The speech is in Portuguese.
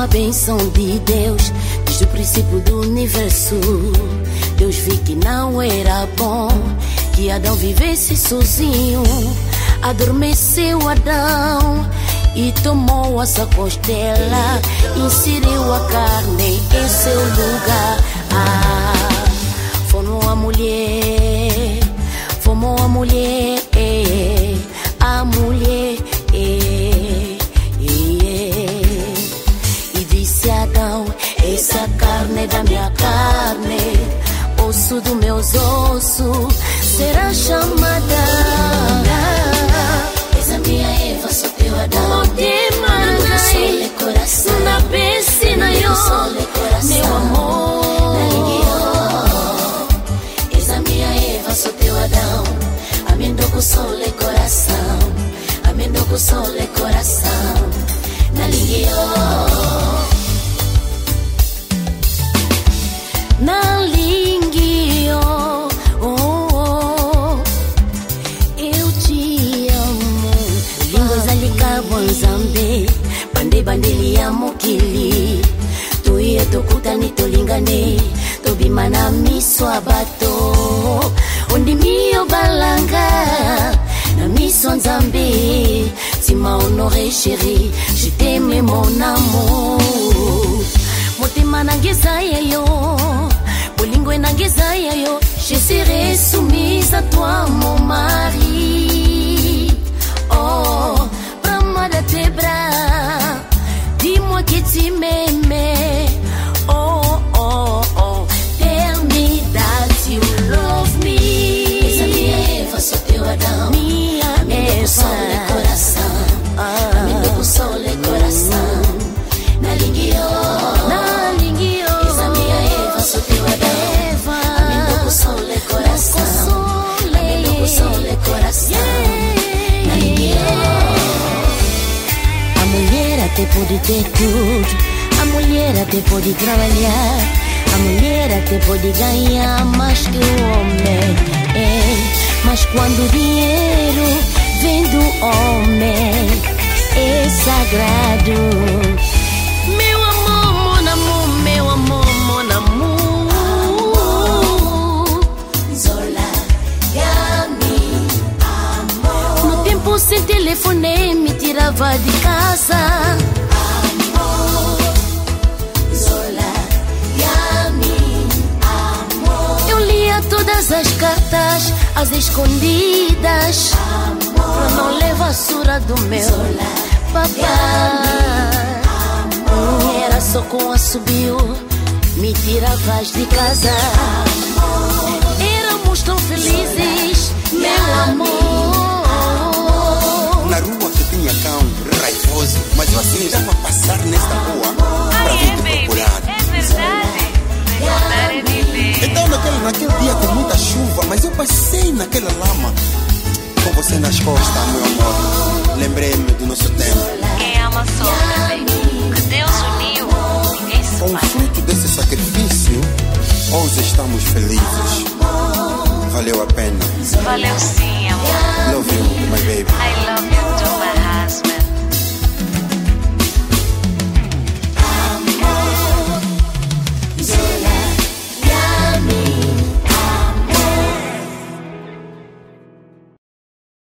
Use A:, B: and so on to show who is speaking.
A: uma bênção de Deus. Desde o princípio do universo, Deus viu que não era bom que Adão vivesse sozinho. Adormeceu Adão e tomou a sua costela, inseriu a carne em seu lugar. Formou a mulher, a mulher. E disse Adão: essa carne é da minha carne, osso dos meus ossos, será chamada. És a minha Eva, sou teu Adão. Sole coração, na piscina eu, meu amor. És a minha Eva, sou teu Adão. Amendo com sole coração, amendo com sole coração, na lingueo. Na lingueo, eu te amo. Línguas alicabam zambe, bande bandeli amo kili. Tu ia tokuta ni tolingane, tobima na miso abato. Onde mio balanga, na miso nzambe. Tu m'as honoré chérie, je t'aime mon amour. Motema nangezaya yo, bolingwe nangezaya yo. Je serai soumise à toi mon mari. Oh, prends-moi de tes bras, dis-moi que tu m'aimes. Oh, oh, oh, tell me that you love me. Essa minha Eva, sou teu Adão. Minha Eva, sole coração, amendo com sole coração, na lingueo. Essa minha Eva, sou teu Adão. Amendo com sole coração, amendo com sole coração, na lingueo. A mulher até pode ter tudo, a mulher até pode trabalhar, a mulher até pode ganhar mais que o homem. Mas quando o dinheiro vem do homem, é sagrado. Meu amor, mon amour, meu amor, mon amour. Zola, Yami, amor. No tempo sem telefone me tirava de casa. Amor, Zola, Yami, amor. Eu lia todas as cartas, as escondidas, amor, pra não levar surra do meu papai. Era só com assobio, me tiravas de casa. Amor, éramos tão felizes, meu amor.
B: Na rua que tinha cão raivoso, mas eu assim estava a passar nesta rua para vir te procurar.
C: É verdade, recordar é viver.
B: Então naquele dia com muita chuva, mas eu passei naquela lama com você nas costas, meu amor. Lembrei-me do nosso tempo.
C: Quem ama sofre, bebê. Que Deus uniu, ninguém se
B: Com o
C: separa.
B: fruto desse sacrifício, hoje estamos felizes. Valeu a pena.
C: Valeu sim, amor.
B: Love you, my baby.
C: I love you too, my husband.